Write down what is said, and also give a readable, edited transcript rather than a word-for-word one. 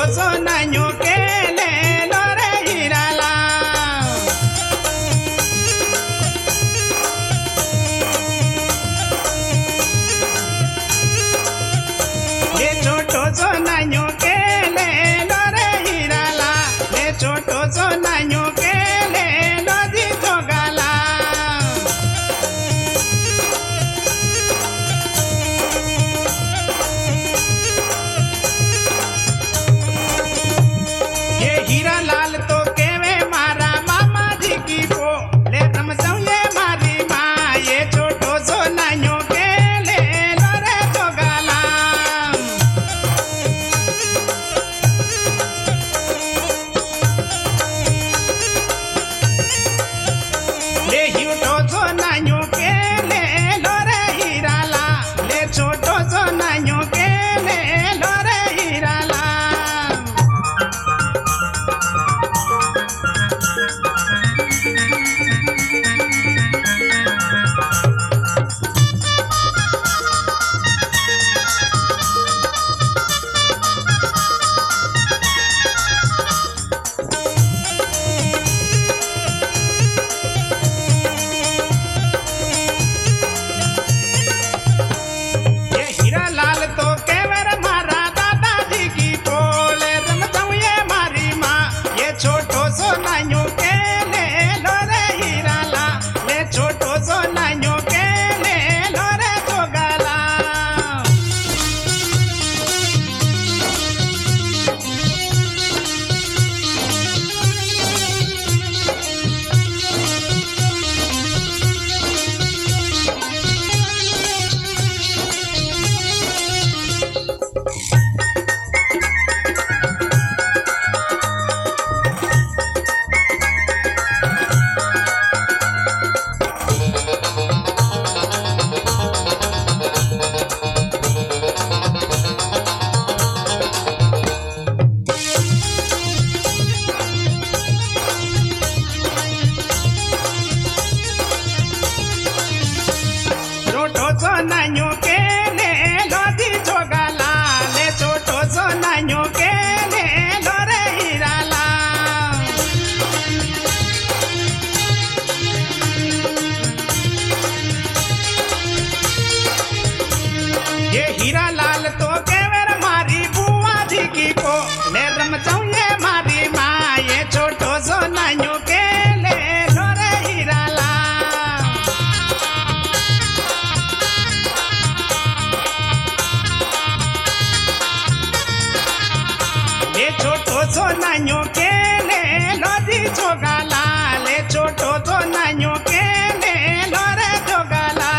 sonaño que le lore hirala. Le choto sonaño que le lore hirala. Le choto sonaño que le lo dicho gala. Hira Lal तो के वे मारा मामा जी की को ले रमसौ ये मारी माँ ये छोटो सोनाño के ले लोरे तो गाला ले हिउटो सोनाño के ले लोरे हीराला ले छोटो सोनाño के ले लोरे हीराला लाल तो केवर मारा दादाजी की बोले रमसौ ये मारी माँ ये छोटो सोनाño के ले लोरे हीराला ले छोटो सोनाño के ले लोरे तो गाला छोटो सोनाño que le lo dicho gala le छोटो सोनाño que le लोरे हीराला ये हीरा लाल तो केवर मारी बुआ जी की को ले रमसौ ये मारी माँ ये छोटो सोनाño के ले लोरे हीराला ले छोटो सोनाño que le lo dicho gala le छोटो सोनाño que le लोरे तो गाला